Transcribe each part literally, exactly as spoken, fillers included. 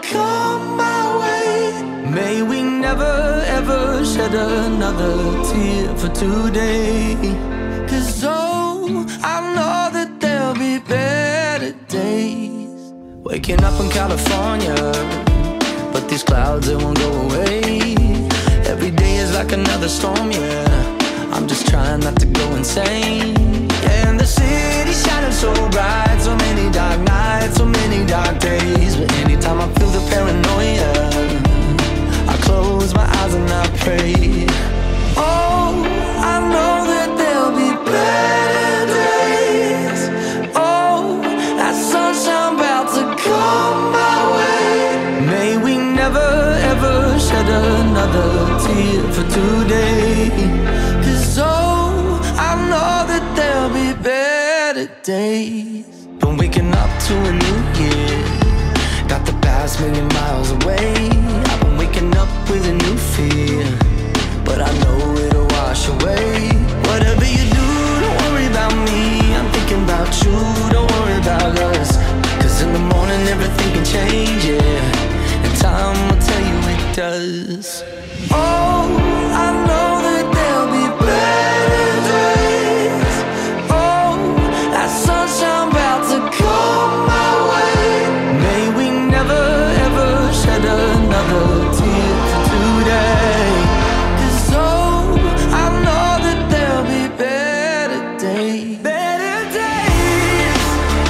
come my way. May we never ever shed another tear for today. Cause oh, I know that there'll be better days. Waking up in California, but these clouds, they won't go away. Every day is like another storm, yeah. I'm just trying not to go insane. Yeah, and the city's shining so bright. So many dark nights, so many dark days. But anytime I feel the paranoia, I close my eyes and I pray. Oh, I know that there'll be better days. Oh, that sunshine about to come my way. May we never ever shed another tear for today. Cause oh, I know that there'll be better days. Been waking up to a new year, got the past million miles away. I've been waking up with a new fear, but I know it'll wash away. Whatever you do, don't worry about me. I'm thinking about you, don't worry about us. Cause in the morning everything can change, yeah, and time will tell you it does. Oh, I know that there'll be better days. Oh, that sunshine about to come my way. May we never ever shed another tear for today. Cause oh, I know that there'll be better days. Better days.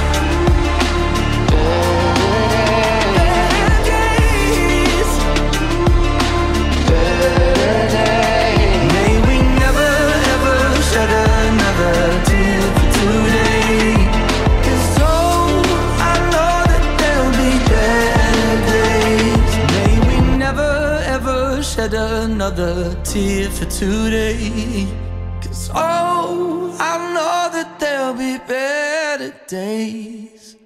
Better days. Better days. May we never ever shed another tear for today. Cause oh, I know that there'll be better days. May we never ever shed another tear for today. Cause oh, I know that there'll be better days.